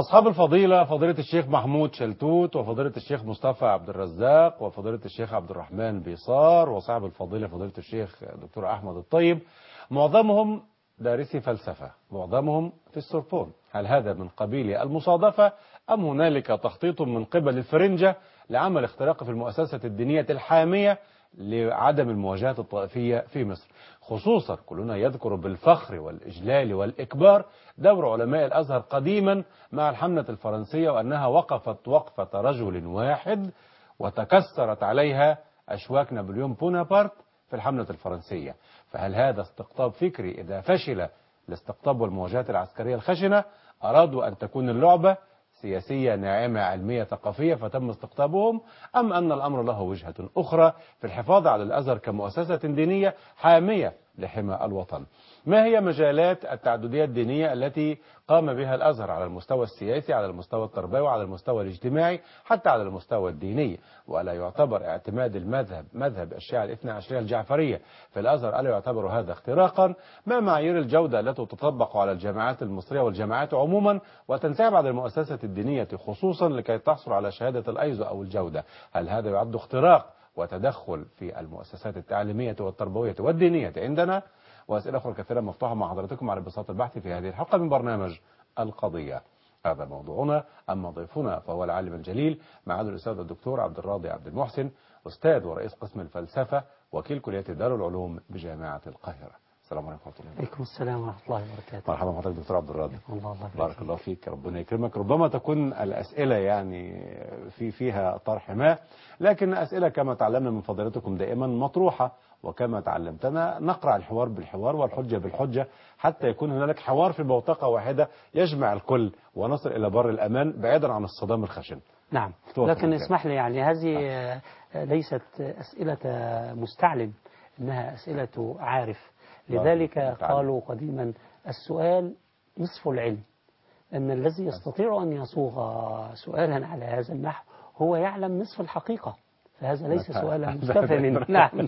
أصحاب الفضيلة فضيلة الشيخ محمود شلتوت وفضيلة الشيخ مصطفى عبد الرزاق وفضيلة الشيخ عبد الرحمن بيصار وصاحب الفضيلة فضيلة الشيخ دكتور أحمد الطيب، معظمهم دارسي فلسفة، معظمهم في السوربون. هل هذا من قبيل المصادفة أم هنالك تخطيط من قبل الفرنجة لعمل اختراق في المؤسسة الدينية الحامية لعدم المواجهات الطائفية في مصر؟ خصوصا كلنا يذكر بالفخر والإجلال والإكبار دور علماء الأزهر قديما مع الحملة الفرنسية، وأنها وقفت وقفة رجل واحد وتكسرت عليها أشواك نابليون بونابرت في الحملة الفرنسية. فهل هذا استقطاب فكري إذا فشل الاستقطاب والمواجهات العسكرية الخشنة أرادوا أن تكون اللعبة سياسية ناعمة علمية ثقافية فتم استقطابهم، أم أن الأمر له وجهة أخرى في الحفاظ على الأزهر كمؤسسة دينية حامية لحمى الوطن؟ ما هي مجالات التعددية الدينية التي قام بها الأزهر على المستوى السياسي، على المستوى التربوي، على المستوى الاجتماعي، حتى على المستوى الديني؟ وألا يعتبر اعتماد مذهب الشيعة الاثنى عشرية الجعفرية في الأزهر ألا يعتبر هذا اختراقا؟ ما معايير الجودة التي تطبق على الجامعات المصرية والجامعات عموما وتنسحب على المؤسسة الدينية خصوصا لكي تحصل على شهادة الأيزو أو الجودة؟ هل هذا يعد اختراق وتدخل في المؤسسات التعليمية والتربوية والدينية عندنا؟ وأسئلة أخرى كثيرة مفتوحة مع حضراتكم على بساط البحث في هذه الحلقة من برنامج القضية. هذا موضوعنا. أما ضيفنا فهو العالم الجليل معالي الأستاذ الدكتور عبد الراضي عبد المحسن، أستاذ ورئيس قسم الفلسفة وكيل كلية دار العلوم بجامعة القاهرة. السلام عليكم ورحمة الله. عليكم السلام ورحمة الله وبركاته. مرحبا بحضرتك دكتور عبد الراضي. الله بارك الله فيك، ربنا يكرمك. ربما تكون الأسئلة يعني فيها طرح ما، لكن أسئلة كما تعلمنا من فضيلتكم دائما مطروحة، وكما تعلمتنا نقرأ الحوار بالحوار والحجة بالحجة حتى يكون هنالك حوار في بوتقة واحدة يجمع الكل ونصل إلى بر الأمان بعيدا عن الصدام الخشن. نعم، لكن اسمح لي يعني هذه ليست أسئلة مستعلم، إنها أسئلة عارف. لذلك قالوا قديما السؤال نصف العلم، أن الذي يستطيع أن يصوغ سؤالا على هذا النحو هو يعلم نصف الحقيقة، فهذا ليس سؤالا مستفهما. نعم.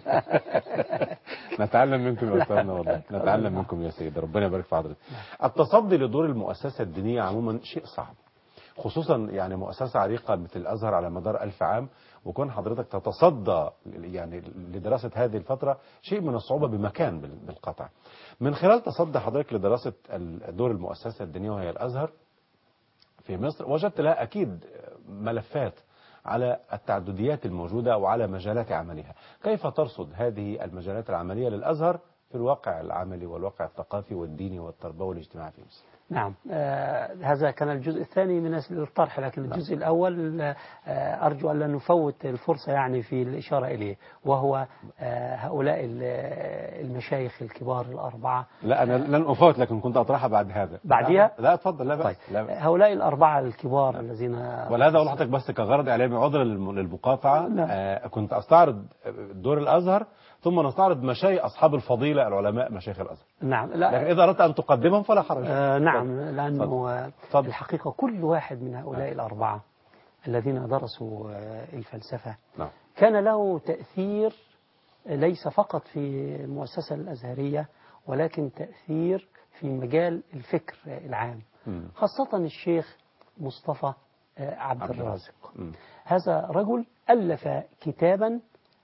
نتعلم منكم يا أستاذنا، والله نتعلم منكم يا سيدي، ربنا يبارك في حضرتك. التصدي لدور المؤسسة الدينية عموما شيء صعب، خصوصا يعني مؤسسة عريقة مثل الأزهر على مدار 1000 عام، وكون حضرتك تتصدى يعني لدراسة هذه الفترة شيء من الصعوبة بمكان بالقطع. من خلال تصدي حضرتك لدراسة دور المؤسسة الدينية وهي الأزهر في مصر، وجدت لها أكيد ملفات على التعدديات الموجودة وعلى مجالات عملها. كيف ترصد هذه المجالات العملية للأزهر في الواقع العملي والواقع الثقافي والديني والتربوي والاجتماعي في مصر؟ نعم، هذا كان الجزء الثاني من الطرح، لكن الجزء الأول أرجو أن لا نفوت الفرصة يعني في الإشارة إليه، وهو هؤلاء المشايخ الكبار الأربعة. لا أنا لن أفوت، لكن كنت أطرحها بعد هذا. بعدها؟ لا اتفضل. لا بأس. طيب. لا بأس. هؤلاء الأربعة الكبار الذين ولهذا أقول لحضرتك بس كغرض إعلامي عذرا للمقاطعة، كنت أستعرض دور الأزهر ثم نستعرض مشايخ أصحاب الفضيلة العلماء مشايخ الأزهر. نعم. لكن إذا أردت أن تقدمهم فلا حرج. نعم، لأنه الحقيقة كل واحد من هؤلاء الأربعة الذين درسوا الفلسفة كان له تأثير ليس فقط في المؤسسة الأزهرية، ولكن تأثير في مجال الفكر العام، خاصة الشيخ مصطفى عبد الرازق. هذا رجل ألف كتابا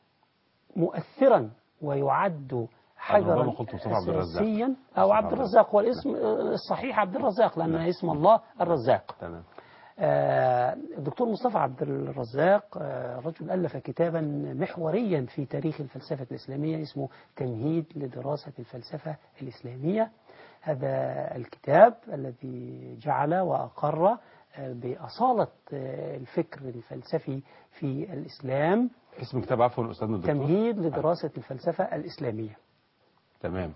مؤثرا ويعد حجرا أساسيا، أو عبد الرزاق هو الاسم الصحيح عبد الرزاق، لأن اسم الله الرزاق. تمام. الدكتور مصطفى عبد الرزاق رجل ألف كتابا محوريا في تاريخ الفلسفة الإسلامية اسمه تمهيد لدراسة الفلسفة الإسلامية. هذا الكتاب الذي جعل وأقر بأصالة الفكر الفلسفي في الإسلام. اسم كتاب عفوا أستاذنا الدكتور؟ تمهيد لدراسة الفلسفة الإسلامية. تمام.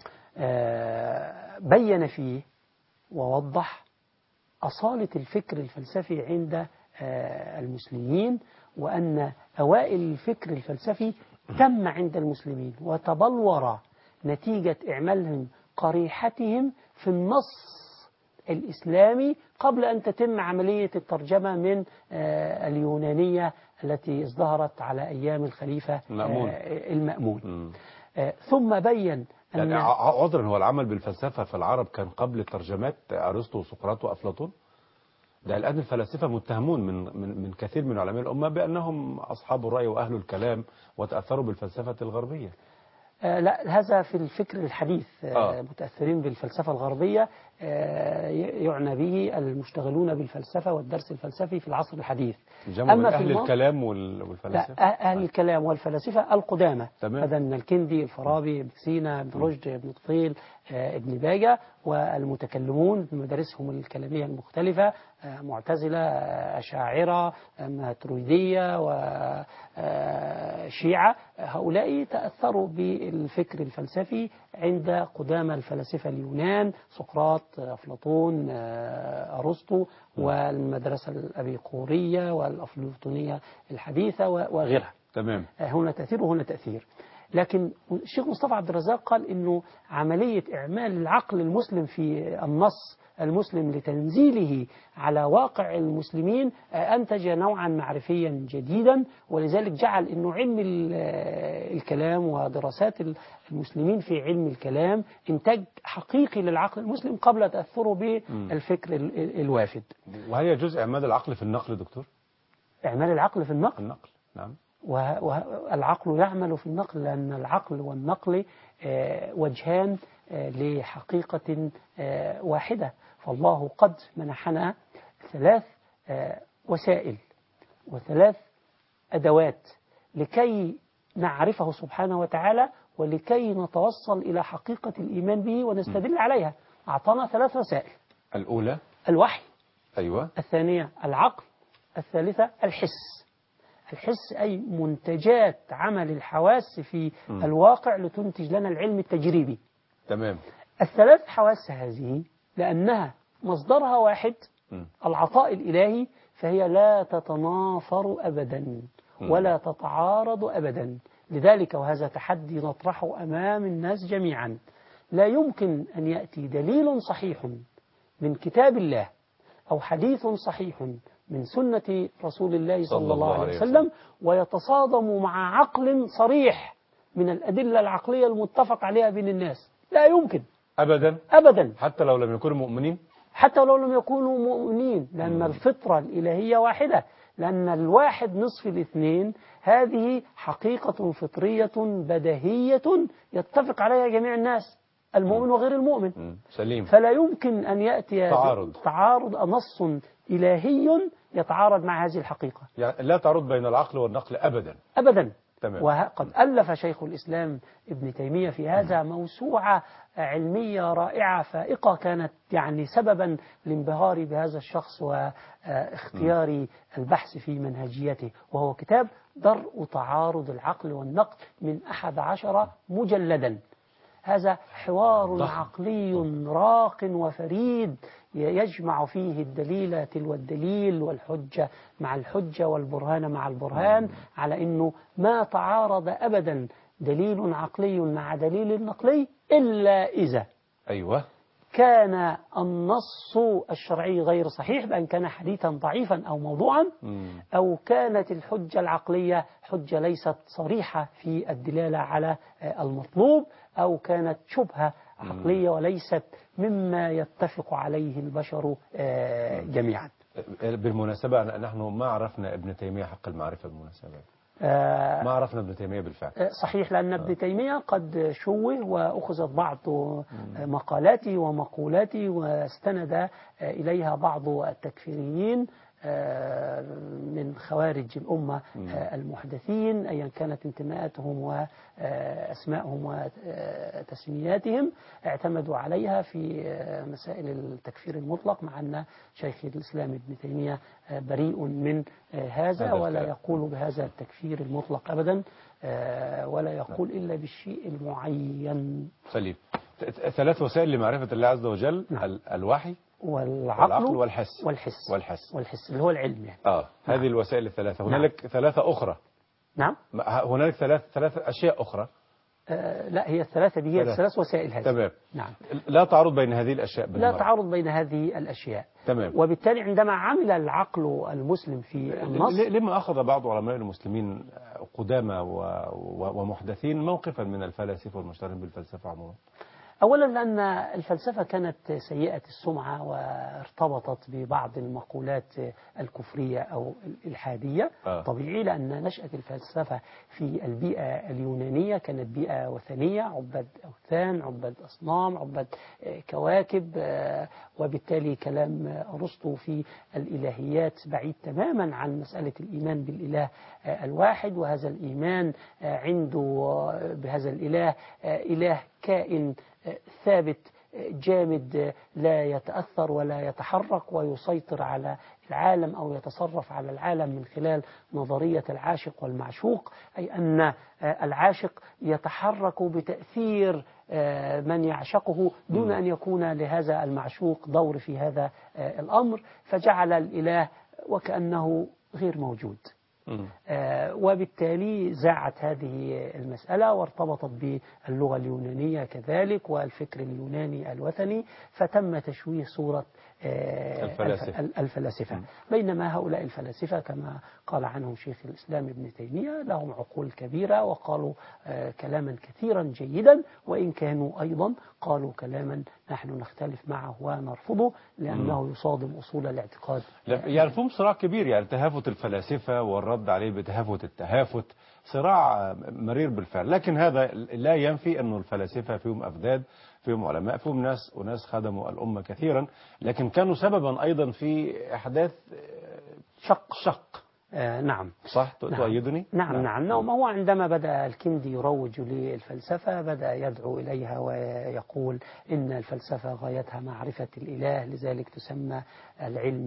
بين فيه ووضح أصالة الفكر الفلسفي عند المسلمين، وأن أوائل الفكر الفلسفي تم عند المسلمين وتبلور نتيجة إعمالهم قريحتهم في النص الإسلامي قبل أن تتم عملية الترجمة من اليونانية التي ازدهرت على أيام الخليفة المأمون. ثم بين أن يعني عذرا، هو العمل بالفلسفة في العرب كان قبل ترجمات أرسطو وسقراط وأفلاطون؟ ده الآن الفلاسفة متهمون من كثير من علماء الأمة بأنهم أصحاب الرأي وأهل الكلام وتأثروا بالفلسفة الغربية. لا، هذا في الفكر الحديث. متأثرين بالفلسفة الغربية، يعنى به المشتغلون بالفلسفة والدرس الفلسفي في العصر الحديث. أما في أهل الكلام والفلاسفة، أهل الكلام والفلاسفة القدامى، هذا من الكندي، الفارابي، ابن سينا، ابن رشد، ابن طفيل، ابن باجة، والمتكلمون بمدارسهم الكلامية المختلفة، معتزلة، أشاعرة، ماتريدية، وشيعة. هؤلاء تأثروا بالفكر الفلسفي عند قدامى الفلاسفة اليونان، سقراط، أفلاطون، أرسطو، والمدرسة الأبيقورية والأفلاطونية الحديثة وغيرها. تمام. هنا تأثير وهنا تأثير. لكن الشيخ مصطفى عبد الرزاق قال إنه عملية إعمال العقل المسلم في النص المسلم لتنزيله على واقع المسلمين أنتج نوعا معرفيا جديدا، ولذلك جعل إنه علم الكلام ودراسات المسلمين في علم الكلام إنتاج حقيقي للعقل المسلم قبل تأثره بالفكر الوافد. وهل يجوز إعمال العقل في النقل دكتور؟ إعمال العقل في النقل؟ النقل، نعم. والعقل يعمل في النقل، لأن العقل والنقل وجهان لحقيقة واحدة. فالله قد منحنا 3 وسائل و3 أدوات لكي نعرفه سبحانه وتعالى، ولكي نتوصل إلى حقيقة الإيمان به ونستدل عليها. أعطانا 3 وسائل. الأولى الوحي. أيوة. الثانية العقل. الثالثة الحس. الحس أي منتجات عمل الحواس في الواقع لتنتج لنا العلم التجريبي. تمام. ال3 حواس هذه لأنها مصدرها واحد، العطاء الإلهي، فهي لا تتنافر أبدا ولا تتعارض أبدا. لذلك وهذا تحدي نطرحه أمام الناس جميعا، لا يمكن أن يأتي دليل صحيح من كتاب الله أو حديث صحيح من سنة رسول الله صلى الله عليه وسلم ويتصادم مع عقل صريح من الأدلة العقلية المتفق عليها بين الناس. لا يمكن أبدا أبدا، حتى لو لم يكونوا مؤمنين، حتى لو لم يكونوا مؤمنين، لأن الفطرة الإلهية واحدة، لأن الواحد نصف الاثنين هذه حقيقة فطرية بديهية يتفق عليها جميع الناس، المؤمن وغير المؤمن. سليم. فلا يمكن أن يأتي تعارض نص إلهي يتعارض مع هذه الحقيقة. يعني لا تعارض بين العقل والنقل أبدا أبدا. تمام. وقد ألف شيخ الإسلام ابن تيمية في هذا موسوعة علمية رائعة فائقة، كانت يعني سببا لانبهاري بهذا الشخص واختياري البحث في منهجيته، وهو كتاب درء تعارض العقل والنقل من 11 مجلدا. هذا حوار عقلي راق وفريد يجمع فيه الدليل تلو الدليل والحجة مع الحجة والبرهان مع البرهان، على أنه ما تعارض أبدا دليل عقلي مع دليل نقلي إلا إذا كان النص الشرعي غير صحيح، بأن كان حديثا ضعيفا أو موضوعا، أو كانت الحجة العقلية حجة ليست صريحة في الدلالة على المطلوب، أو كانت شبهة عقلية وليست مما يتفق عليه البشر جميعا. بالمناسبة نحن ما عرفنا ابن تيمية حق المعرفة بالمناسبة، ما عرفنا ابن تيمية بالفعل. صحيح، لأن ابن تيمية قد شوه وأخذت بعض مقالاته ومقولاته واستند إليها بعض التكفيريين من خوارج الأمة المحدثين، أيا كانت انتماءاتهم وأسمائهم وتسمياتهم، اعتمدوا عليها في مسائل التكفير المطلق، مع أن شيخ الإسلام ابن تيمية بريء من هذا ولا يقول بهذا التكفير المطلق أبدا، ولا يقول إلا بالشيء المعين. سليم. 3 وسائل لمعرفة الله عز وجل. نعم. الوحي والعقل والحس اللي هو العلم يعني. هذه الوسائل ال3. هنالك 3 أخرى. نعم. هنالك 3 أشياء أخرى. لا، هي ال3 دي هي ال3 وسائل هذه. تمام. نعم. لا تعارض بين هذه الأشياء بالمرة. لا تعارض بين هذه الأشياء. تمام. وبالتالي عندما عمل العقل المسلم في النص، لما أخذ بعض علماء المسلمين قدامى ومحدثين موقفا من الفلاسفة والمشتغلين بالفلسفة عموما؟ أولا لأن الفلسفة كانت سيئة السمعة وارتبطت ببعض المقولات الكفرية أو الإلحادية. طبيعي لأن نشأة الفلسفة في البيئة اليونانية كانت بيئة وثنية، عباد أوثان، عباد أصنام، عباد كواكب، وبالتالي كلام أرسطو في الإلهيات بعيد تماما عن مسألة الإيمان بالإله الواحد، وهذا الإيمان عنده بهذا الإله إله كائن ثابت جامد لا يتأثر ولا يتحرك ويسيطر على العالم أو يتصرف على العالم من خلال نظرية العاشق والمعشوق، أي أن العاشق يتحرك بتأثير من يعشقه دون أن يكون لهذا المعشوق دور في هذا الأمر، فجعل الإله وكأنه غير موجود. وبالتالي زاعت هذه المسألة وارتبطت باللغة اليونانية كذلك والفكر اليوناني الوثني، فتم تشويه صورة الفلاسفة. بينما هؤلاء الفلاسفة كما قال عنهم شيخ الإسلام ابن تيمية لهم عقول كبيرة وقالوا كلاما كثيرا جيدا، وإن كانوا أيضا قالوا كلاما نحن نختلف معه ونرفضه لأنه يصادم أصول الاعتقاد. يعني فهم صراع كبير، يعني تهافت الفلاسفة والرد عليه بتهافت التهافت، صراع مرير بالفعل. لكن هذا لا ينفي أنه الفلاسفة فيهم أفداد، فيهم علماء، فيهم ناس خدموا الأمة كثيرا، لكن كانوا سببا أيضا في إحداث شق. نعم صح، تؤيدني؟ نعم. هو عندما بدأ الكندي يروج للفلسفة بدأ يدعو إليها ويقول إن الفلسفة غايتها معرفة الإله، لذلك تسمى العلم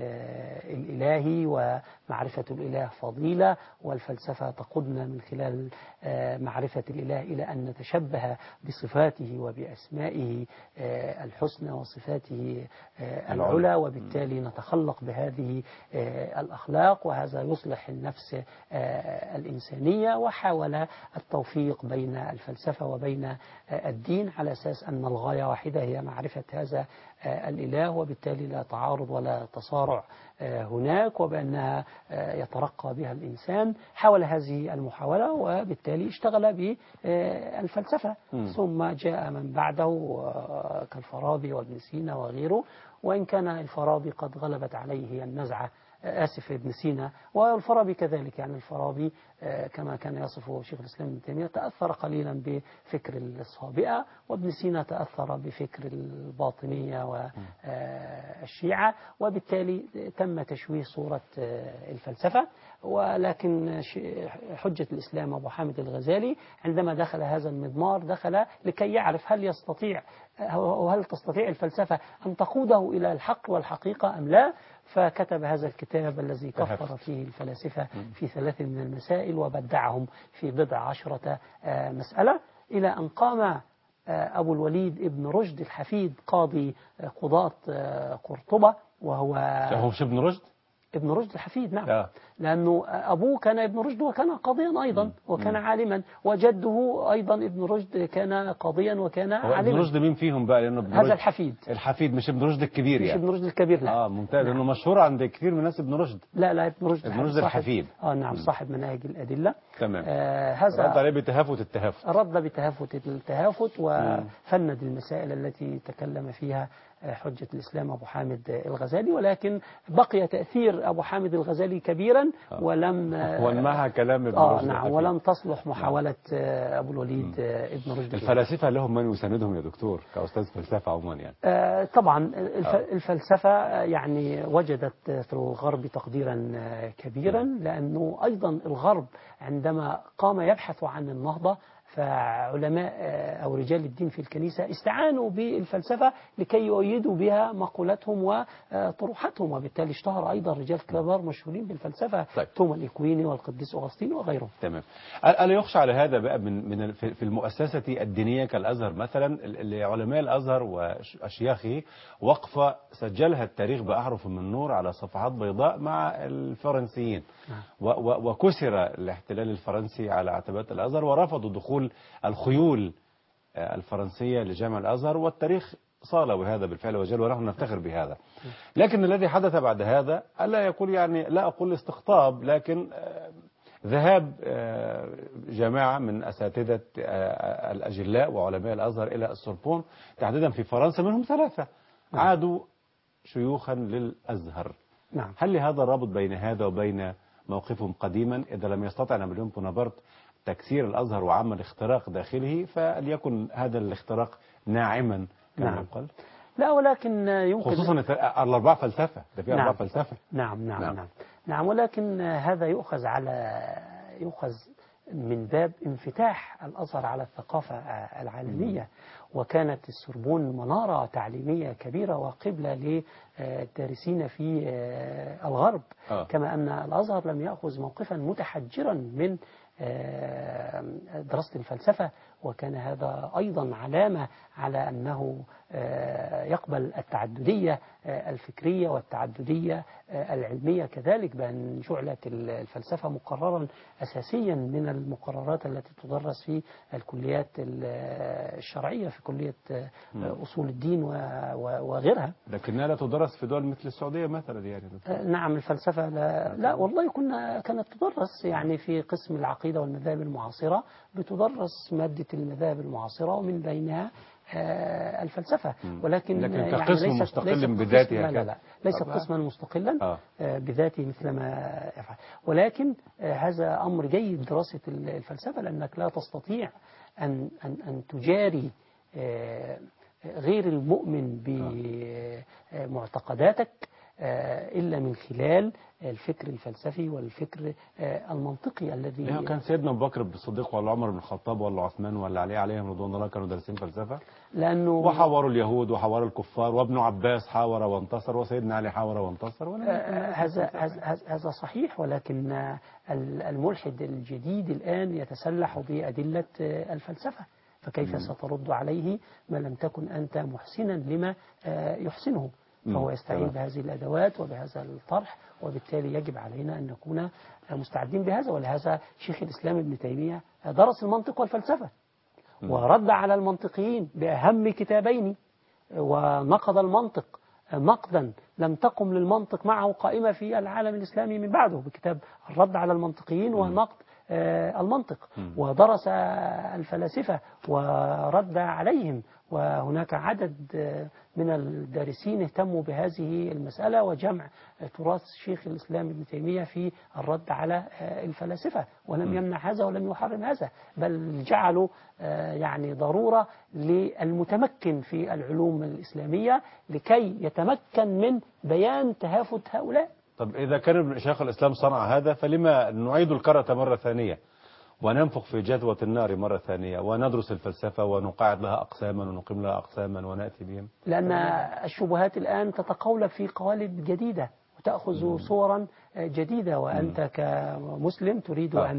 الإلهي، ومعرفة الإله فضيلة، والفلسفة تقودنا من خلال معرفة الإله إلى أن نتشبه بصفاته وبأسمائه الحسنى وصفاته العلى، وبالتالي نتخلق بهذه الأخلاق، وهذا يصلح النفس الإنسانية. وحاول التوفيق بين الفلسفة وبين الدين على أساس أن الغاية واحدة هي معرفة هذا الإله، وبالتالي لا تعارض ولا تصارع هناك، وبأنها يترقى بها الإنسان. حاول هذه المحاولة وبالتالي اشتغل بالفلسفة. ثم جاء من بعده كالفارابي وابن سينا وغيره، وإن كان الفارابي قد غلبت عليه النزعة، ابن سينا والفارابي كذلك. يعني الفارابي كما كان يصفه شيخ الإسلام ابن تيمية تأثر قليلا بفكر الصابئة، وابن سينا تأثر بفكر الباطنية والشيعة، وبالتالي تم تشويه صورة الفلسفة. ولكن حجة الإسلام أبو حامد الغزالي عندما دخل هذا المضمار دخل لكي يعرف هل تستطيع الفلسفة أن تقوده إلى الحق والحقيقة أم لا، فكتب هذا الكتاب الذي كفر فيه الفلاسفة في 3 من المسائل وبدعهم في 19 مسألة، إلى أن قام أبو الوليد ابن رشد الحفيد قاضي قضاة قرطبة، وهو مش ابن رشد؟ ابن رشد الحفيد، نعم. لأنه أبوه كان ابن رشد وكان قاضيا أيضا وكان عالما، وجده أيضا ابن رشد كان قاضيا وكان عالما. ابن رشد مين فيهم بقى؟ لأنه ابن هذا الحفيد مش ابن رشد الكبير، مش يعني ابن رشد الكبير، لا. ممتاز. لأنه مشهور عند كثير من الناس ابن رشد. لا ابن رشد الحفيد. نعم، صاحب مناهج الأدلة. تمام. هذا رد عليه بتهافت رد بتهافت التهافت وفند المسائل التي تكلم فيها حجة الإسلام أبو حامد الغزالي، ولكن بقي تأثير أبو حامد الغزالي كبيرا ولم وانمحى كلام ابن رشد. نعم، ولم تصلح محاولة أبو الوليد ابن رشد. الفلاسفة لهم من يساندهم يا دكتور كأستاذ فلسفة عموما؟ يعني طبعا الفلسفة يعني وجدت في الغرب تقديرا كبيرا، لأنه أيضا الغرب عندما قام يبحث عن النهضة فعلماء أو رجال الدين في الكنيسة استعانوا بالفلسفة لكي يؤيدوا بها مقولتهم وطروحاتهم، وبالتالي اشتهر أيضا رجال كبار مشهورين بالفلسفة. طيب. توما الإكويني والقديس أغسطين وغيرهم. تمام. ألا يخشى على هذا بقى من في المؤسسة الدينية كالأزهر مثلا لعلماء الأزهر وأشياخه وقفة سجلها التاريخ بأحرف من نور على صفحات بيضاء مع الفرنسيين، وكسر الاحتلال الفرنسي على عتبات الأزهر ورفضوا دخول الخيول الفرنسية لجامع الأزهر، والتاريخ صال بهذا بالفعل وجل ونحن نفتخر بهذا. لكن الذي حدث بعد هذا ألا يقول، يعني لا أقول استقطاب، لكن ذهاب جماعة من أساتذة الأجلاء وعلماء الأزهر إلى السوربون تحديدا في فرنسا، منهم 3 عادوا شيوخا للأزهر. نعم. هل لهذا رابط بين هذا وبين موقفهم قديما؟ إذا لم يستطع نابليون بونابرت تكسير الأزهر وعمل اختراق داخله، فليكن هذا الاختراق ناعما كما يقال. لا، ولكن يمكن خصوصا الأربعة فلسفة، ده في 4 فلسفة. نعم، ولكن هذا يؤخذ من باب انفتاح الأزهر على الثقافة العالمية، وكانت السوربون منارة تعليمية كبيرة وقبلة للدارسين في الغرب، كما أن الأزهر لم يأخذ موقفا متحجرا من دراسة الفلسفة، وكان هذا أيضا علامة على أنه يقبل التعددية الفكرية والتعددية العلمية كذلك، بأن جعلت الفلسفة مقررا أساسيا من المقررات التي تدرس في الكليات الشرعية، في كلية أصول الدين وغيرها. لكنها لا تدرس في دول مثل السعودية مثلا يعني. نعم، الفلسفة لا والله كانت تدرس يعني في قسم العقيدة والمذاهب المعاصرة، بتدرس مادة المذاهب المعاصرة ومن بينها الفلسفة، ولكن كقسم يعني مستقل بذاته. لا ليست قسما مستقلا بذاته مثل ما يفعل، ولكن هذا أمر جيد دراسة الفلسفة، لأنك لا تستطيع أن تجاري غير المؤمن بمعتقداتك إلا من خلال الفكر الفلسفي والفكر المنطقي الذي كان سيدنا أبو بكر الصديق ولا عمر بن الخطاب ولا عثمان ولا علي عليهم رضوان الله كانوا دارسين فلسفة، لأنه وحاوروا اليهود وحاوروا الكفار، وابن عباس حاور وانتصر، وسيدنا علي حاور وانتصر. هذا صحيح، ولكن الملحد الجديد الآن يتسلح بأدلة الفلسفة، فكيف سترد عليه ما لم تكن أنت محسنا لما يحسنه؟ فهو يستعين بهذه الأدوات وبهذا الطرح، وبالتالي يجب علينا أن نكون مستعدين بهذا. ولهذا شيخ الإسلام ابن تيمية درس المنطق والفلسفة ورد على المنطقيين بأهم كتابين، ونقض المنطق نقدا لم تقم للمنطق معه قائمة في العالم الإسلامي من بعده، بكتاب الرد على المنطقيين ونقد المنطق، ودرس الفلاسفة ورد عليهم، وهناك عدد من الدارسين اهتموا بهذه المسألة وجمع تراث شيخ الإسلام ابن تيمية في الرد على الفلاسفة، ولم يمنع هذا ولم يحرم هذا، بل جعلوا يعني ضرورة للمتمكن في العلوم الإسلامية لكي يتمكن من بيان تهافت هؤلاء. طب إذا كان شيخ الإسلام صنع هذا، فلما نعيد الكرة مرة ثانية وننفخ في جذوة النار مرة ثانية وندرس الفلسفة ونقاعد لها أقساما ونقيم لها أقساما ونأتي بهم؟ لأن الشبهات الآن تتقولب في قوالب جديدة وتأخذ صورا جديدة، وأنت كمسلم تريد أن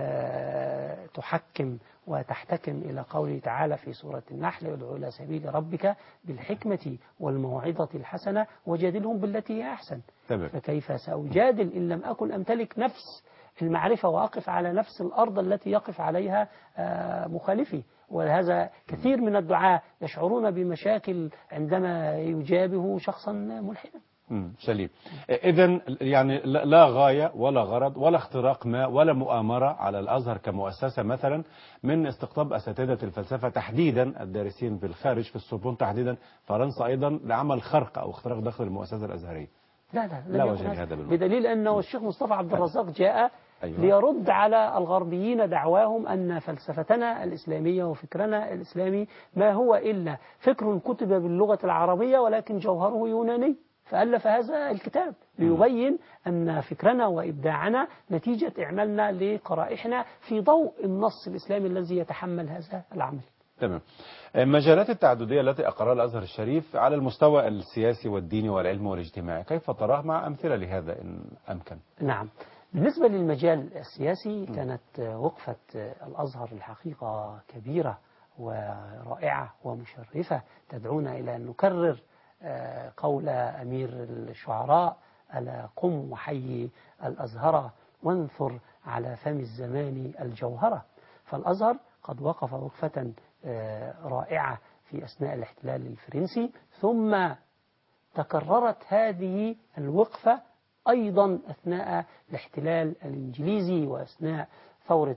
تحكم وتحتكم إلى قوله تعالى في سورة النحل: ادعو إلى سبيل ربك بالحكمة والموعظة الحسنة وجادلهم بالتي هي أحسن. فكيف سأجادل إن لم أكن أمتلك نفس المعرفة وأقف على نفس الأرض التي يقف عليها مخالفي؟ ولهذا كثير من الدعاة يشعرون بمشاكل عندما يجابه شخصا ملحدا. سليم. إذن يعني لا غاية ولا غرض ولا اختراق ما ولا مؤامرة على الأزهر كمؤسسة مثلا من استقطاب أساتذة الفلسفة تحديدا الدارسين في الخارج، في السوربون تحديدا فرنسا أيضا، لعمل خرق أو اختراق داخل المؤسسة الأزهرية. لا وجه لهذا بدليل أنه الشيخ مصطفى عبد الرزاق جاء ليرد على الغربيين دعواهم أن فلسفتنا الإسلامية وفكرنا الإسلامي ما هو إلا فكر كتب باللغة العربية ولكن جوهره يوناني، فألف هذا الكتاب ليبين أن فكرنا وإبداعنا نتيجة إعمالنا لقرائحنا في ضوء النص الإسلامي الذي يتحمل هذا العمل. تمام. مجالات التعددية التي أقرها الأزهر الشريف على المستوى السياسي والديني والعلمي والاجتماعي، كيف تراه مع أمثلة لهذا إن أمكن؟ نعم، بالنسبة للمجال السياسي كانت وقفة الأزهر الحقيقة كبيرة ورائعة ومشرفة، تدعونا إلى أن نكرر قول أمير الشعراء: ألا قم وحيي الأزهر وانثر على فم الزمان الجوهرة. فالأزهر قد وقف وقفة رائعة في أثناء الاحتلال الفرنسي، ثم تكررت هذه الوقفة أيضا أثناء الاحتلال الإنجليزي وأثناء ثورة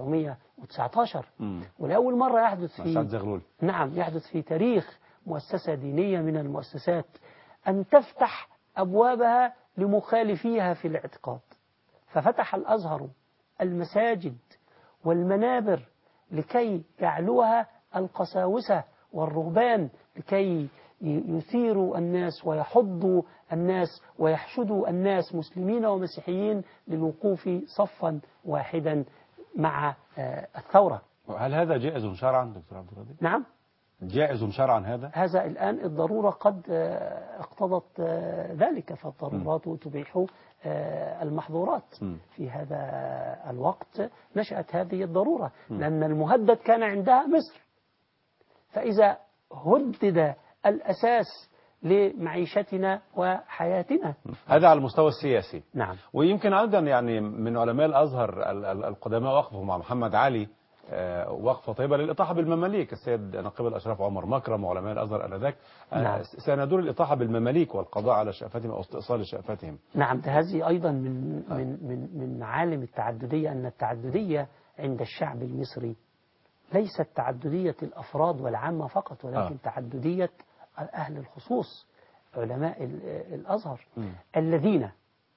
1919. ولأول مرة يحدث يحدث في تاريخ مؤسسة دينية من المؤسسات أن تفتح أبوابها لمخالفيها في الاعتقاد. ففتح الأزهر المساجد والمنابر لكي يعلوها القساوسة والرهبان، لكي يثيروا الناس ويحضوا الناس ويحشدوا الناس مسلمين ومسيحيين للوقوف صفا واحدا مع الثورة. هل هذا جائز شرعا دكتور عبد الرازق؟ نعم، جائز شرعا هذا الآن الضرورة قد اقتضت ذلك، فالضرورات تبيح المحظورات. في هذا الوقت نشأت هذه الضرورة لأن المهدد كان عندها مصر، فإذا هدد الأساس لمعيشتنا وحياتنا. هذا على المستوى السياسي. نعم. ويمكن أيضا يعني من علماء الأزهر القدماء وقفوا مع محمد علي وقفة طيبة للإطاحة بالمماليك. السيد نقيب الأشراف عمر مكرم وعلماء الأزهر آنذاك نعم. سندور الإطاحة بالمماليك والقضاء على شأفتهم أو استئصال شأفتهم. نعم، هذه أيضا من معالم التعددية، أن التعددية عند الشعب المصري ليست تعددية الأفراد والعامة فقط، ولكن تعددية أهل الخصوص علماء الأزهر الذين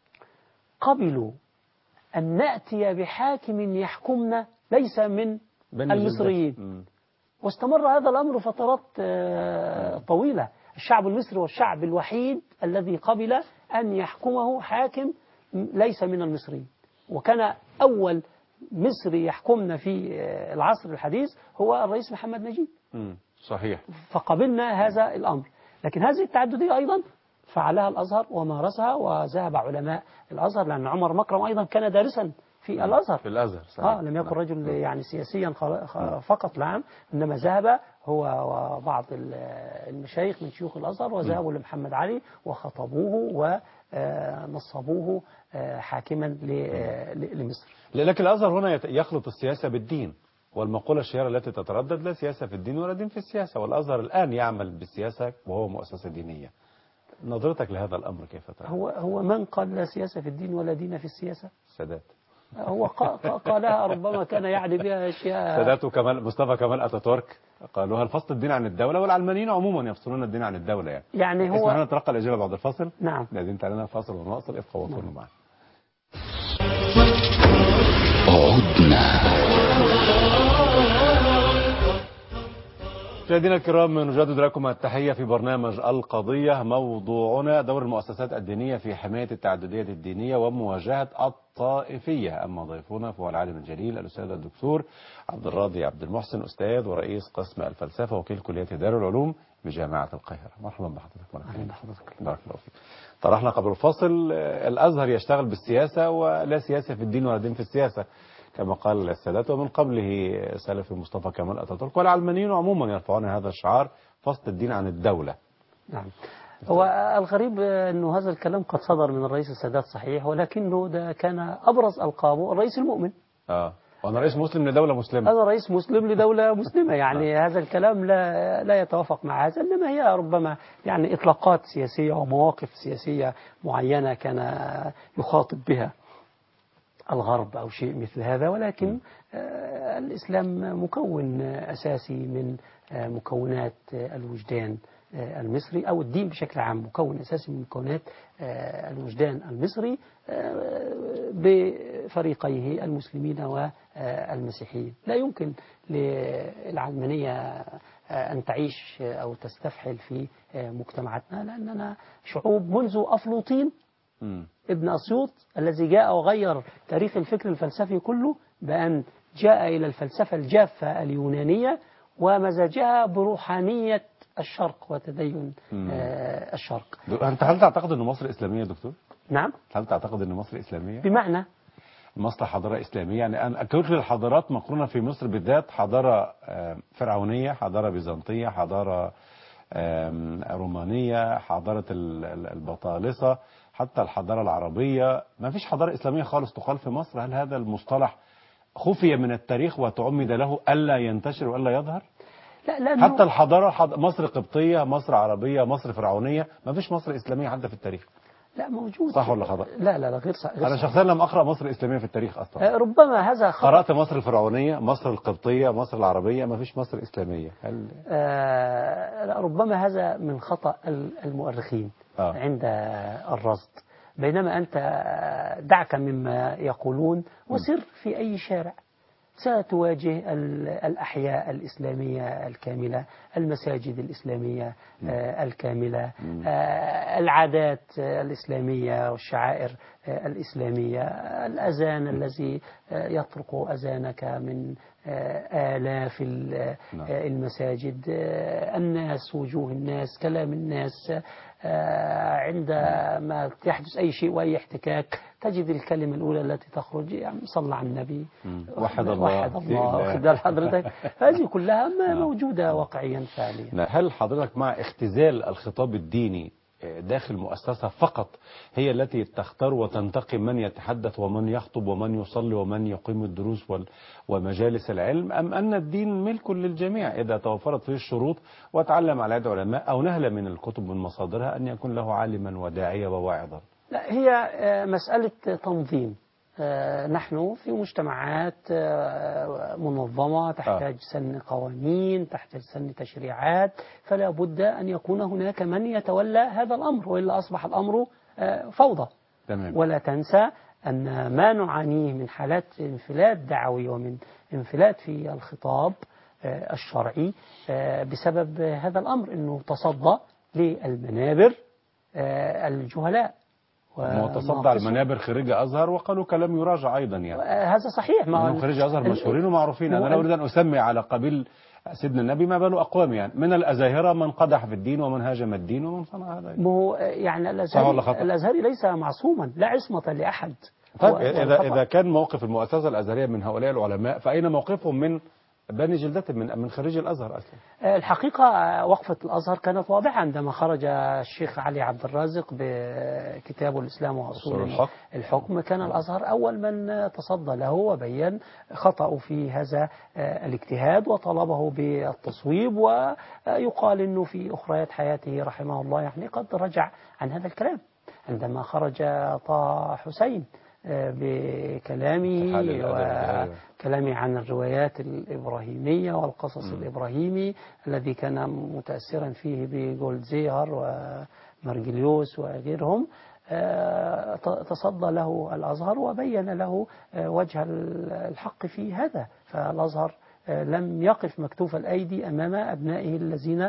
قبلوا أن نأتي بحاكم يحكمنا ليس من المصريين. واستمر هذا الأمر فترات طويلة. الشعب المصري والشعب الوحيد الذي قبل أن يحكمه حاكم ليس من المصريين. وكان أول مصري يحكمنا في العصر الحديث هو الرئيس محمد نجيب. صحيح. فقبلنا هذا الأمر. لكن هذه التعددية أيضا فعلها الأزهر ومارسها، وذهب علماء الأزهر، لأن عمر مكرم أيضا كان دارسا في الأزهر. في الأزهر صحيح. لم يكن رجل يعني سياسيا فقط، نعم، إنما ذهب هو وبعض المشايخ من شيوخ الأزهر وذهبوا لمحمد علي وخطبوه ونصبوه حاكما لمصر. لكن الأزهر هنا يخلط السياسة بالدين، والمقولة الشهيرة التي تتردد: لا سياسة في الدين ولا دين في السياسة. والأزهر الآن يعمل بالسياسة وهو مؤسسة دينية. نظرتك لهذا الأمر كيف ترى؟ هو من قال لا سياسة في الدين ولا دين في السياسة؟ السادات. هو قالها، ربما كان يعني بها أشياء. السادات وكمال مصطفى كمال أتاتورك قالوها: الفصل الدين عن الدولة، والعلمانيين عموما يفصلون الدين عن الدولة. يعني هو اسمعنا نتلقى الإجابة بعد الفصل. نعم. لازم تعلنها فاصل ونواصل. ابقوا وكونوا معنا. عدنا. مشاهدينا الكرام، نجدد لكم التحية في برنامج القضية. موضوعنا دور المؤسسات الدينية في حماية التعددية الدينية ومواجهة الطائفية. أما ضيفنا فهو العالم الجليل الأستاذ الدكتور عبد الراضي عبد المحسن، أستاذ ورئيس قسم الفلسفة وكيل كلية دار العلوم بجامعة القاهرة. مرحبا بحضرتك. بارك الله فيك. طرحنا قبل الفاصل: الأزهر يشتغل بالسياسة ولا سياسة في الدين ولا دين في السياسة كما قال السادات، ومن قبله سلفي مصطفى كمال أتاتورك، والعلمانيين عموما يرفعون هذا الشعار: فصل الدين عن الدولة. نعم. هو الغريب أنه هذا الكلام قد صدر من الرئيس السادات صحيح، ولكنه ده كان أبرز ألقابه الرئيس المؤمن. وأنا رئيس مسلم لدولة مسلمة. أنا رئيس مسلم لدولة مسلمة. يعني هذا الكلام لا يتوافق مع هذا، إنما هي ربما يعني إطلاقات سياسية ومواقف سياسية معينة كان يخاطب بها الغرب أو شيء مثل هذا. ولكن الإسلام مكون أساسي من مكونات الوجدان المصري، أو الدين بشكل عام مكون أساسي من مكونات الوجدان المصري بفريقيه المسلمين والمسيحيين. لا يمكن للعلمانية أن تعيش أو تستفحل في مجتمعاتنا، لأننا شعوب منذ أفلاطين ابن أسيوط الذي جاء وغير تاريخ الفكر الفلسفي كله، بأن جاء إلى الفلسفة الجافة اليونانية ومزجها بروحانية الشرق وتدين الشرق. أنت هل تعتقد أن مصر إسلامية دكتور؟ نعم. هل تعتقد أن مصر إسلامية؟ بمعنى مصر حضارة إسلامية. يعني أن كل الحضارات مقرونة في مصر بالذات: حضارة فرعونية، حضارة بيزنطية، حضارة رومانية، حضارة البطالسة، حتى الحضارة العربية. ما فيش حضارة إسلامية خالص تقال في مصر. هل هذا المصطلح خفي من التاريخ وتعمد له ألا ينتشر وألا يظهر؟ لا، حتى الحضارة مصر قبطية، مصر عربية، مصر فرعونية، ما فيش مصر إسلامية حتى في التاريخ. لا موجود. صح ولا خطأ؟ لا غير صح. أنا شخصيا لم أقرأ مصر الإسلامية في التاريخ أصلا. ربما هذا خطأ. قرأت مصر الفرعونية، مصر القبطية، مصر العربية، ما فيش مصر إسلامية. هل لا ربما هذا من خطأ المؤرخين عند الرصد. بينما أنت دعك مما يقولون وسر في أي شارع ستواجه الأحياء الإسلامية الكاملة، المساجد الإسلامية الكاملة، العادات الإسلامية والشعائر الإسلامية، الأذان الذي يطرق أذانك من آلاف المساجد، الناس، وجوه الناس، كلام الناس، عندما يحدث أي شيء وأي احتكاك تجد الكلمة الأولى التي تخرج يعني صلى على النبي، وحد الله، واخد بال حضرتك. هذه كلها موجودة واقعيا فعليا. هل حضرتك مع اختزال الخطاب الديني داخل مؤسسة فقط هي التي تختار وتنتقي من يتحدث ومن يخطب ومن يصلي ومن يقيم الدروس ومجالس العلم، أم أن الدين ملك للجميع إذا توفرت فيه الشروط وتعلم على يد علماء أو نهل من الكتب من مصادرها أن يكون له عالما وداعية وواعظا؟ لا، هي مسألة تنظيم. نحن في مجتمعات منظمة تحتاج سن قوانين، تحتاج سن تشريعات، فلا بد أن يكون هناك من يتولى هذا الأمر، وإلا أصبح الأمر فوضى. تمام. ولا تنسى أن ما نعانيه من حالات انفلات دعوي ومن انفلات في الخطاب الشرعي بسبب هذا الأمر، أنه تصدى للمنابر الجهلاء. تصدى على المنابر خريج أزهر وقالوا كلام يراجع أيضا يعني. هذا صحيح. ما خريج أزهر مشهورين ومعروفين. أنا لا أريد أن أسمي على قبيل سيدنا النبي ما باله أقوام يعني من الأزاهرة من قدح في الدين ومن هاجم الدين ومن صنع هذا. مو يعني الأزهري ليس معصوما، لا عصمة لأحد. طيب إذا كان موقف المؤسسة الأزهرية من هؤلاء العلماء، فأين موقفهم من بني جلدتهم من خريج الأزهر أصلا؟ الحقيقة وقفة الأزهر كانت واضحة عندما خرج الشيخ علي عبد الرازق بكتابه الإسلام وأصول الحكم. كان الأزهر أول من تصدى له وبين خطأه في هذا الاجتهاد وطلبه بالتصويب، ويقال أنه في أخريات حياته رحمه الله يعني قد رجع عن هذا الكلام عندما خرج طه حسين بكلامه وكلامه عن الروايات الإبراهيمية والقصص الإبراهيمي الذي كان متأثرا فيه بجولدزيهر ومرجليوس وغيرهم. تصدى له الأزهر وبين له وجه الحق في هذا. فالأزهر لم يقف مكتوف الأيدي أمام أبنائه الذين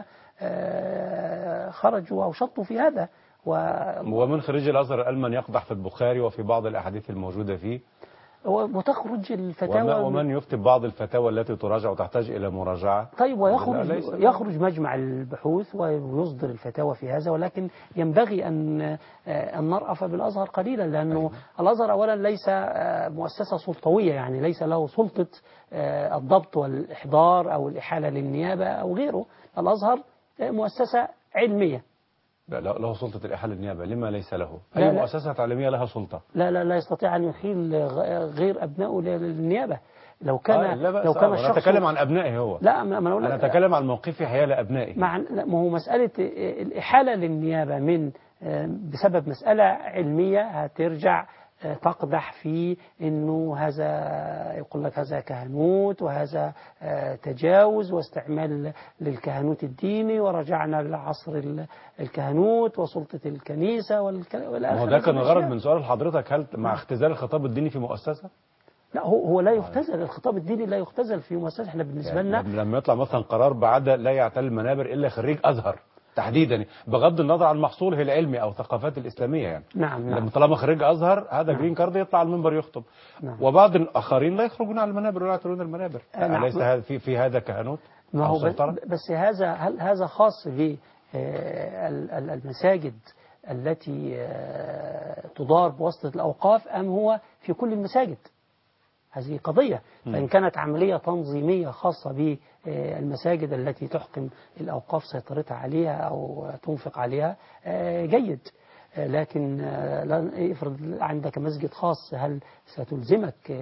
خرجوا أو شطوا في هذا. ومن خريج الأزهر من يقدح في البخاري وفي بعض الأحاديث الموجودة فيه، وتخرج الفتاوى ومن يفتي بعض الفتاوى التي تراجع وتحتاج إلى مراجعة. طيب، ويخرج مجمع البحوث ويصدر الفتاوى في هذا. ولكن ينبغي أن نرأف بالأزهر قليلا، لأنه الأزهر أولا ليس مؤسسة سلطوية، يعني ليس له سلطة الضبط والإحضار أو الإحالة للنيابة أو غيره. الأزهر مؤسسة علمية. لا له سلطة الإحالة النيابة، لما ليس له؟ أي مؤسسة تعليمية لها سلطة؟ لا يستطيع أن يحيل غير أبنائه للنيابة. لو كان الشخص أتكلم عن أبنائه هو. لا، أنا أتكلم عن موقفه حيال أبنائه. ما هو مسألة الإحالة للنيابة بسبب مسألة علمية هترجع تقدح في انه هذا يقول لك هذا كهنوت وهذا تجاوز واستعمال للكهنوت الديني، ورجعنا لعصر الكهنوت وسلطة الكنيسة والآخر. هو ده كان الغرض من سؤال حضرتك، هل مع اختزال الخطاب الديني في مؤسسة؟ لا، هو لا يختزل الخطاب الديني، لا يختزل في مؤسسة. احنا بالنسبة لنا لما يطلع مثلا قرار بعد لا يعتل المنابر إلا خريج أزهر تحديدا، بغض النظر عن محصوله العلمي او الثقافات الاسلاميه يعني. نعم. لما طالما خريج ازهر هذا جرين كارد يطلع على المنبر يخطب. وبعض الاخرين لا يخرجون على المنابر ولا يعتلون المنابر. اليس هذا في هذا كهنوت؟ ما هو بس هل هذا خاص بالمساجد التي تدار بواسطة الأوقاف أم هو في كل المساجد؟ هذه قضية. فإن كانت عملية تنظيمية خاصة بالمساجد التي تحكم الأوقاف سيطرتها عليها أو تنفق عليها جيد. لكن افرض عندك مسجد خاص، هل ستلزمك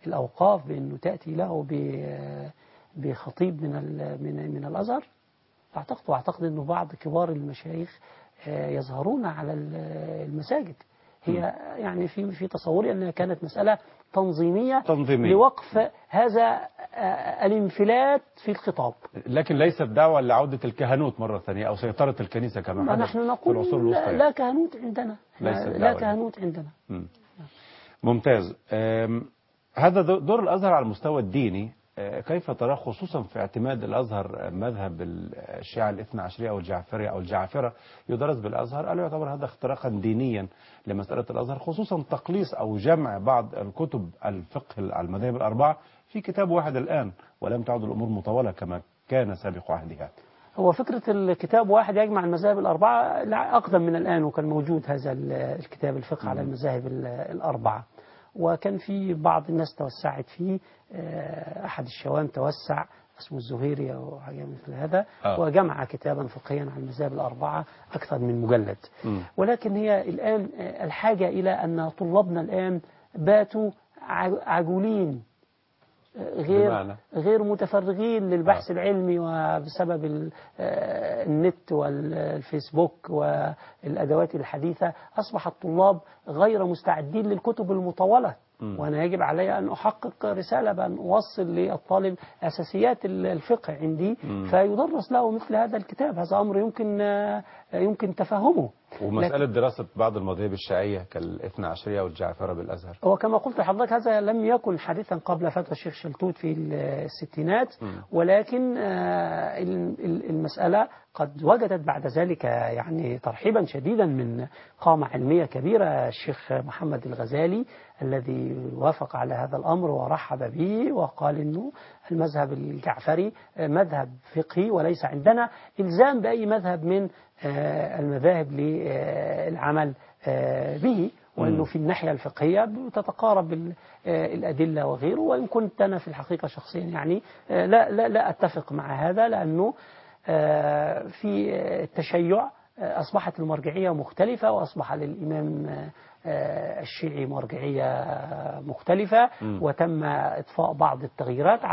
الأوقاف بأنه تأتي له بخطيب من الأزهر؟ واعتقد أنه بعض كبار المشايخ يظهرون على المساجد. هي يعني في تصوري أنها كانت مسألة تنظيمية لوقف هذا الانفلات في الخطاب، لكن ليست دعوة لعودة الكهنوت مرة ثانية أو سيطرة الكنيسة كما حدث نحن نقول في العصور الوسطى. لا كهنوت عندنا، لا كهنوت عندنا. ممتاز. هذا دور الأزهر على المستوى الديني كيف تراه، خصوصا في اعتماد الأزهر مذهب الشيعة الاثنى عشرية أو الجعفرية أو الجعفرة يدرس بالأزهر؟ ألا يعتبر هذا اختراقا دينيا لمسألة الأزهر، خصوصا تقليص أو جمع بعض الكتب الفقه على المذاهب الأربعة في كتاب واحد الآن، ولم تعد الأمور مطولة كما كان سابق عهدها؟ هو فكرة الكتاب واحد يجمع المذاهب الأربعة أقدم من الآن، وكان موجود هذا الكتاب الفقه على المذاهب الأربعة، وكان في بعض الناس توسعت فيه. أحد الشوام توسع اسمه الزهيري أو حاجة مثل هذا، وجمع كتابا فقهيا عن المذاهب الأربعة أكثر من مجلد. ولكن هي الآن الحاجة إلى أن طلابنا الآن باتوا عجولين، غير متفرغين للبحث العلمي، وبسبب النت والفيسبوك والأدوات الحديثة أصبح الطلاب غير مستعدين للكتب المطولة. وأنا يجب علي أن أحقق رسالة بأن أوصل للطالب أساسيات الفقه عندي، فيدرس له مثل هذا الكتاب. هذا أمر يمكن تفهمه. ومسألة دراسة بعض المذاهب الشيعية كالاثنى عشرية والجعفرة بالأزهر، هو كما قلت لحضرتك هذا لم يكن حديثا قبل فتوى الشيخ شلتوت في الستينات، ولكن المسألة قد وجدت بعد ذلك يعني ترحيبا شديدا من قامة علمية كبيرة، الشيخ محمد الغزالي الذي وافق على هذا الأمر ورحب به وقال إنه المذهب الجعفري مذهب فقهي وليس عندنا إلزام بأي مذهب من المذاهب للعمل به، وأنه في الناحية الفقهية تتقارب الأدلة وغيره. وإن كنت أنا في الحقيقة شخصيا يعني لا أتفق مع هذا، لأنه في التشيع أصبحت المرجعية مختلفة، وأصبح للإمام الشيعي مرجعية مختلفة، وتم إضفاء بعض التغييرات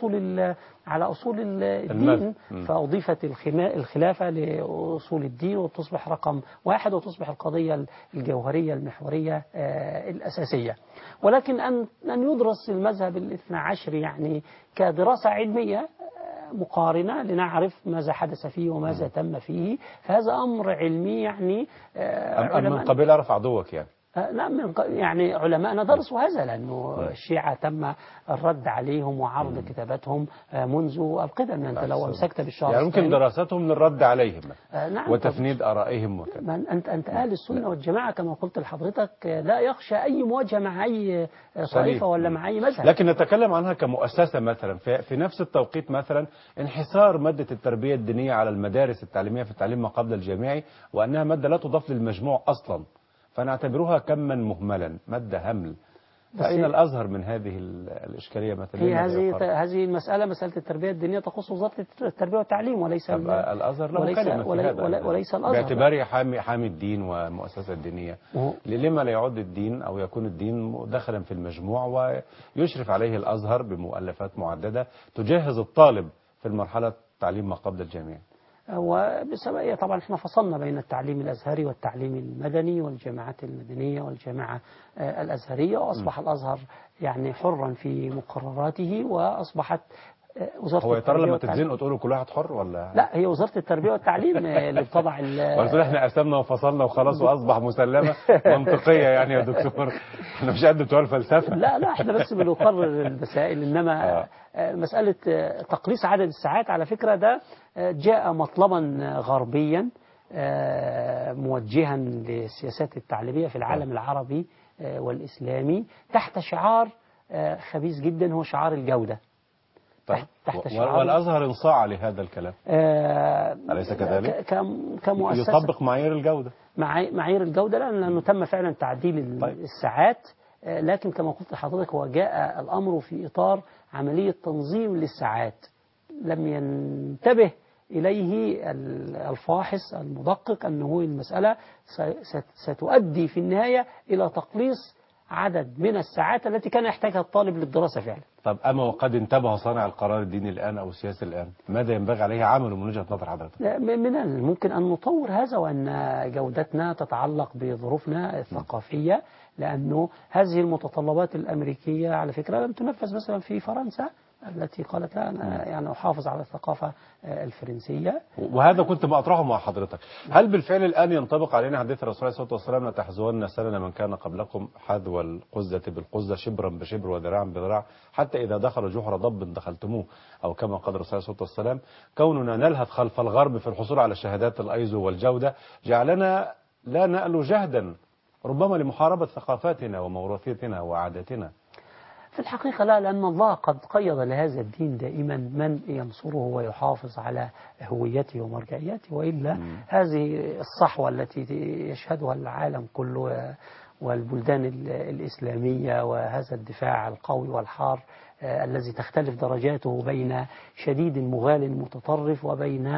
على أصول الدين، فأضيفت الخلافة لأصول الدين وتصبح رقم واحد، وتصبح القضية الجوهرية المحورية الأساسية. ولكن أن يدرس المذهب الاثنى عشري يعني كدراسة علمية مقارنة لنعرف ماذا حدث فيه وماذا تم فيه، فهذا أمر علمي يعني. من قبل أعرف عدوك يعني. لا، يعني علماءنا درسوا هذا، لأنه الشيعة تم الرد عليهم وعرض كتاباتهم منذ القدم. أنت لو أمسكت بالشهر يعني ممكن دراستهم للرد عليهم نعم، وتفنيد آرائهم وكذا. أنت أهل السنة والجماعة كما قلت لحضرتك لا يخشى أي مواجهة مع أي طائفة ولا مع أي مذهب. لكن نتكلم عنها كمؤسسة مثلا في نفس التوقيت مثلا انحصار مادة التربية الدينية على المدارس التعليمية في التعليم ما قبل الجامعي، وأنها مادة لا تضاف للمجموع أصلا، فنعتبرها كما مهملا، مادة همل. فأين الأزهر من هذه الإشكالية مثلا؟ هي هذه المسألة، مسألة التربية الدينية تخص وزارة التربية والتعليم وليس الأزهر له كلمة في هذا، وليس الأزهر باعتباره حامي الدين ومؤسسة دينية. لما لا يعد الدين أو يكون الدين داخلا في المجموع ويشرف عليه الأزهر بمؤلفات معددة تجهز الطالب في المرحلة التعليم ما قبل الجامعي؟ وبسبب طبعا احنا فصلنا بين التعليم الأزهري والتعليم المدني والجامعات المدنية والجامعة الأزهرية، وأصبح الأزهر يعني حرا في مقرراته، وأصبحت وزارة هو يا ترى لما تتزنقوا تقولوا كل واحد حر ولا لا؟ هي وزارة التربية والتعليم اللي بتضع قلت احنا قسمنا وفصلنا وخلاص واصبح مسلمة منطقية يعني يا دكتور، احنا مش قد بتوع الفلسفة. لا احنا بس بنقرر المسائل، انما مسألة تقليص عدد الساعات على فكرة ده جاء مطلبا غربيا موجها للسياسات التعليمية في العالم العربي والإسلامي تحت شعار خبيث جدا، هو شعار الجودة. تحت شعار والأزهر انصاع لهذا الكلام أليس كذلك؟ كمؤسسة يطبق معايير الجودة، معايير الجودة، لأنه تم فعلا تعديل الساعات، لكن كما قلت لحضرتك هو جاء الأمر في إطار عملية تنظيم للساعات لم ينتبه إليه الفاحص المدقق أنه المسألة ستؤدي في النهاية إلى تقليص عدد من الساعات التي كان يحتاجها الطالب للدراسة فعلا. طب أما وقد انتبه صانع القرار الديني الآن أو السياسي الآن، ماذا ينبغي عليه عمله من وجهة نظر حضرتك؟ من الممكن أن نطور هذا، وأن جودتنا تتعلق بظروفنا الثقافية، لأنه هذه المتطلبات الأمريكية على فكرة لم تنفذ مثلا في فرنسا التي قالت لا أنا يعني أحافظ على الثقافة الفرنسية. وهذا كنت بأطرحه مع حضرتك. هل بالفعل الآن ينطبق علينا حديث الرسول عليه الصلاة والسلام: لتحذون سنن من كان قبلكم حذو القزة بالقزة شبرا بشبر وذراعا بذراع حتى إذا دخلوا جحر ضب دخلتموه، أو كما قال الرسول عليه الصلاة والسلام. كوننا نلهث خلف الغرب في الحصول على شهادات الأيزو والجودة جعلنا لا نألو جهدا ربما لمحاربة ثقافاتنا وموروثيتنا وعاداتنا. في الحقيقة لا، لأن الله قد قيض لهذا الدين دائما من ينصره ويحافظ على هويته ومرجعيته، وإلا هذه الصحوة التي يشهدها العالم كله والبلدان الإسلامية، وهذا الدفاع القوي والحار الذي تختلف درجاته بين شديد مغال متطرف وبين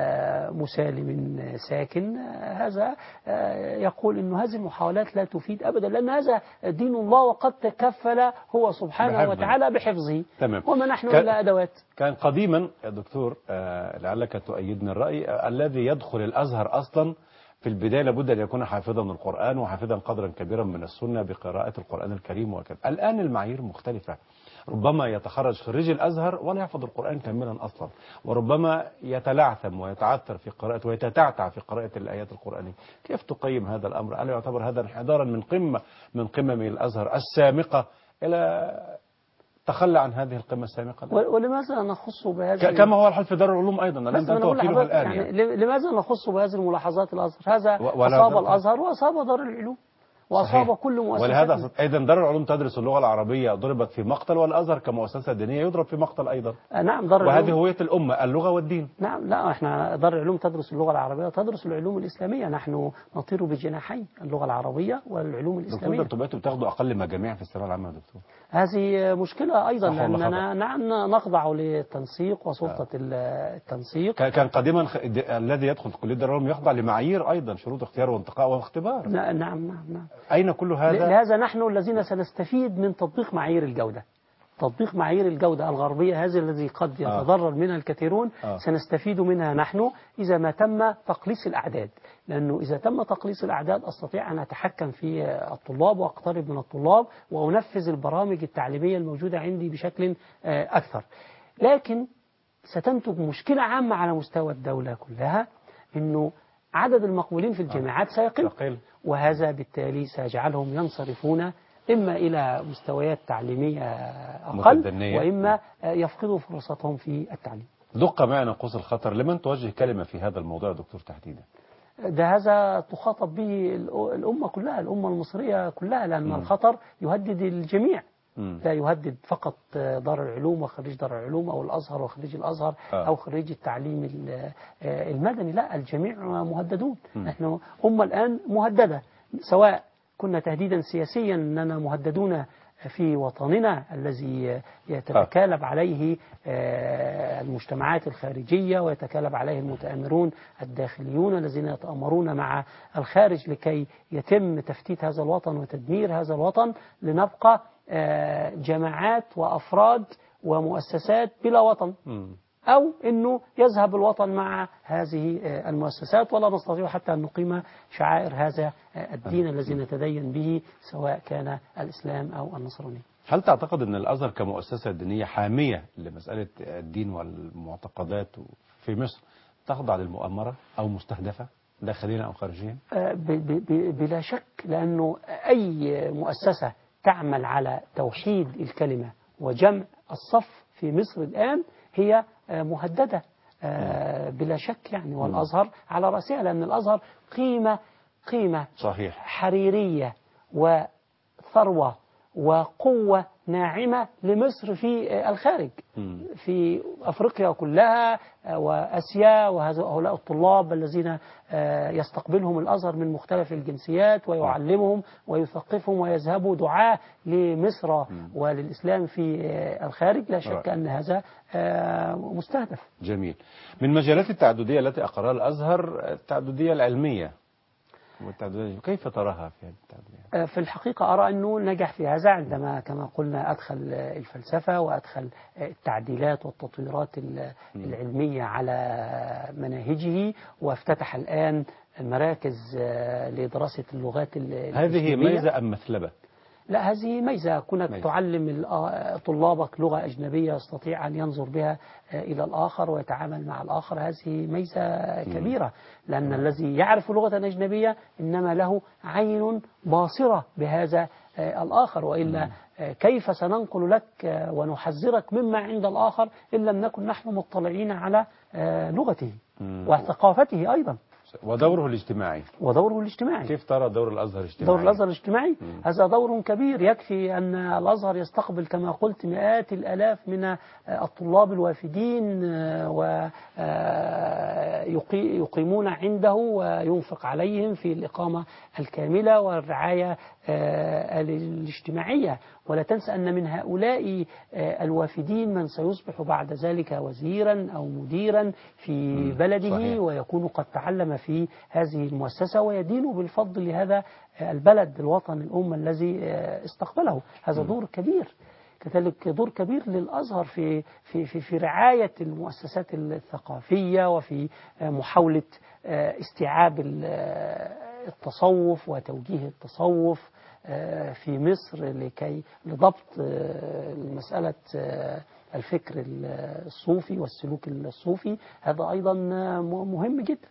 مسالم ساكن، هذا يقول أن هذه المحاولات لا تفيد أبدا، لأن هذا دين الله وقد تكفل هو سبحانه وتعالى بحفظه. تمام. وما نحن إلا أدوات. كان قديما يا دكتور لعلك تؤيدني الرأي، الذي يدخل الأزهر أصلا في البداية لابد أن يكون حافظا من القرآن وحافظا قدرا كبيرا من السنة بقراءة القرآن الكريم وكذا. الآن المعايير مختلفة، ربما يتخرج خريج الأزهر ولا يحفظ القرآن كاملا أصلا، وربما يتلعثم ويتعثر في قراءة ويتتعتع في قراءة الآيات القرآنية. كيف تقيم هذا الأمر؟ ألا يعتبر هذا انحدارا من قمم الأزهر السامقة إلى تخلى عن هذه القمة السامقة؟ ولماذا نخص بهذا كما هو الحال في دار العلوم أيضا، أنت توكيلها الآن يعني لماذا نخص بهذه الملاحظات الأزهر؟ هذا أصاب الأزهر وأصاب دار العلوم وأصاب كل مؤسسة. ولهذا أيضا دار العلوم تدرس اللغة العربية ضربت في مقتل، والأزهر كمؤسسة دينية يضرب في مقتل أيضا. نعم، دار العلوم وهذه هوية الأمة، اللغة والدين. نعم، لا احنا دار العلوم تدرس اللغة العربية وتدرس العلوم الإسلامية، نحن نطير بجناحين اللغة العربية والعلوم الإسلامية. دكتور انتوا بتاخدوا أقل مجاميع في الثانوية العامة يا دكتور؟ هذه مشكلة أيضا، لأننا نعم نخضع للتنسيق وسلطة التنسيق. كان قديما الذي يدخل كلية دار العلوم يخضع لمعايير أيضا، شروط اختيار وانتقاء واختبار. نعم. أين كل هذا؟ لهذا نحن الذين سنستفيد من تطبيق معايير الجودة. تطبيق معايير الجودة الغربية هذه الذي قد يتضرر منها الكثيرون سنستفيد منها نحن إذا ما تم تقليص الأعداد، لأنه إذا تم تقليص الأعداد أستطيع أن أتحكم في الطلاب وأقترب من الطلاب وأنفذ البرامج التعليمية الموجودة عندي بشكل أكثر. لكن ستنتج مشكلة عامة على مستوى الدولة كلها، أنه عدد المقبولين في الجامعات سيقل، وهذا بالتالي سيجعلهم ينصرفون إما إلى مستويات تعليمية أقل وإما يفقدوا فرصتهم في التعليم. دق معنا قوس الخطر، لمن توجه كلمة في هذا الموضوع دكتور تحديدا؟ هذا تخاطب به الأمة كلها، الأمة المصرية كلها، لأن الخطر يهدد الجميع، لا يهدد فقط دار العلوم وخريج دار العلوم أو الأزهر وخريج الأزهر أو خريج التعليم المدني، لا الجميع مهددون. نحن أمة الآن مهددة، سواء كنا تهديدا سياسيا أننا مهددون في وطننا الذي يتكالب عليه المجتمعات الخارجية ويتكالب عليه المتآمرون الداخليون الذين يتآمرون مع الخارج لكي يتم تفتيت هذا الوطن وتدمير هذا الوطن، لنبقى جماعات وأفراد ومؤسسات بلا وطن، أو أنه يذهب الوطن مع هذه المؤسسات ولا نستطيع حتى أن نقيم شعائر هذا الدين الذي نتدين به، سواء كان الإسلام أو النصرانية. هل تعتقد أن الأزهر كمؤسسة دينية حامية لمسألة الدين والمعتقدات في مصر تخضع للمؤامرة أو مستهدفة داخليا أو خارجيا؟ بلا شك، لأنه أي مؤسسة تعمل على توحيد الكلمة وجمع الصف في مصر الآن هي مهددة بلا شك يعني، والأزهر على رأسها، لأن الأزهر قيمة صحيح حريرية وثروة وقوة ناعمة لمصر في الخارج، في أفريقيا كلها وأسيا، وهؤلاء الطلاب الذين يستقبلهم الأزهر من مختلف الجنسيات ويعلمهم ويثقفهم ويذهبوا دعاة لمصر وللإسلام في الخارج، لا شك أن هذا مستهدف. جميل. من مجالات التعددية التي أقرها الأزهر التعددية العلمية، والتعددية كيف تراها في هذه التعددية؟ في الحقيقة أرى أنه نجح في هذا عندما كما قلنا أدخل الفلسفة وأدخل التعديلات والتطويرات العلمية على مناهجه، وافتتح الآن مراكز لدراسة اللغات هذه ميزة أم مثلبة؟ لا، هذه ميزة. كونك تعلم طلابك لغة أجنبية يستطيع أن ينظر بها إلى الآخر ويتعامل مع الآخر، هذه ميزة كبيرة، لأن الذي يعرف لغة أجنبية إنما له عين باصرة بهذا الآخر، وإلا كيف سننقل لك ونحذرك مما عند الآخر إن لم نكن نحن مطلعين على لغته وثقافته أيضا. ودوره الاجتماعي. كيف ترى دور الأزهر الاجتماعي؟ دور الأزهر الاجتماعي هذا دور كبير. يكفي أن الأزهر يستقبل كما قلت مئات الآلاف من الطلاب الوافدين ويقيمون عنده وينفق عليهم في الإقامة الكاملة والرعاية الاجتماعية. ولا تنسى أن من هؤلاء الوافدين من سيصبح بعد ذلك وزيرا أو مديرا في بلده، صحيح. ويكون قد تعلم في هذه المؤسسة ويدين بالفضل لهذا البلد الوطن الأم الذي استقبله. هذا دور كبير. كذلك دور كبير للأزهر في رعاية المؤسسات الثقافية وفي محاولة استيعاب التصوف وتوجيه التصوف في مصر لضبط مسألة الفكر الصوفي والسلوك الصوفي. هذا أيضا مهم جدا.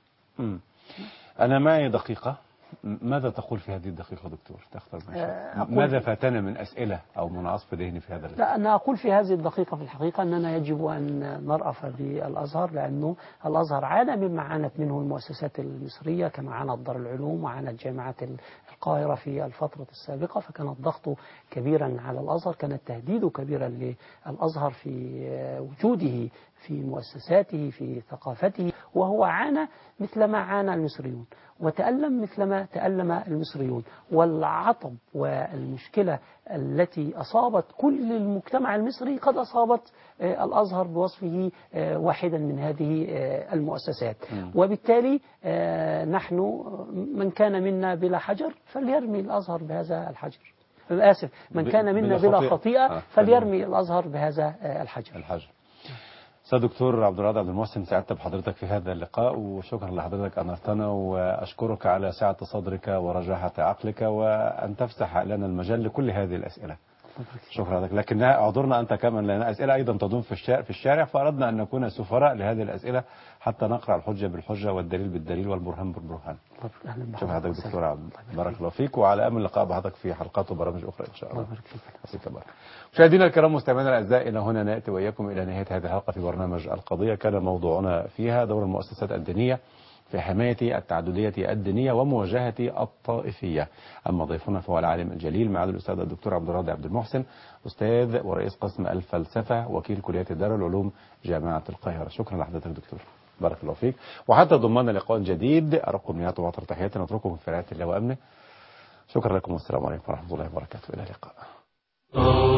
أنا معي دقيقة. ماذا تقول في هذه الدقيقة دكتور؟ تختار ماذا فاتنا من أسئلة أو من عصف ذهني في هذا؟ لا، أنا أقول في هذه الدقيقة في الحقيقة أننا يجب أن نرأف بالأزهر، لأنه الأزهر عانى مما عانت منه المؤسسات المصرية، كما عانت دار العلوم وعانت جامعة القاهرة في الفترة السابقة، فكان الضغط كبيرا على الأزهر، كان التهديد كبيرا للأزهر في وجوده في مؤسساته في ثقافته، وهو عانى مثلما عانى المصريون وتألم مثلما تألم المصريون. والعطب والمشكلة التي أصابت كل المجتمع المصري قد أصابت الأزهر بوصفه واحدا من هذه المؤسسات. وبالتالي نحن من كان منا بلا حجر فليرمي الأزهر بهذا الحجر. آسف، من كان منا بلا خطيئة فليرمي الأزهر بهذا الحجر. سيد دكتور عبد الرازق عبد المحسن، سعدت بحضرتك في هذا اللقاء، وشكرا لحضرتك أنرتنا، وأشكرك على سعة صدرك ورجاحة عقلك وأن تفسح لنا المجال لكل هذه الأسئلة. شكرا لك. لكنها أعذرنا أنت كمان لنا أسئلة أيضا تدوم في الشارع، فأردنا أن نكون سفراء لهذه الأسئلة حتى نقرأ الحجة بالحجة والدليل بالدليل والبرهان بالبرهان. شكرا لحضرتك دكتور عبد. بارك الله فيك، وعلى أمل اللقاء بحضرتك في حلقات وبرامج أخرى إن شاء الله. مشاهدينا الكرام مستمعينا الأعزاء، إلى هنا نأتي وإياكم إلى نهاية هذه الحلقة في برنامج القضية. كان موضوعنا فيها دور المؤسسات الدينية في حماية التعددية الدينية ومواجهة الطائفية. أما ضيفنا فهو العالم الجليل معالي الأستاذ الدكتور عبد الرازق عبد المحسن، أستاذ ورئيس قسم الفلسفة وكيل كلية دار العلوم جامعة القاهرة. شكرا لحضرتك دكتور، بارك الله فيك. وحتى ضمن لقاء جديد أرقكم نيات وعطر تحياتي، نترككم في رعاية الله وأمنه. شكرا لكم والسلام عليكم ورحمة الله وبركاته. إلى اللقاء.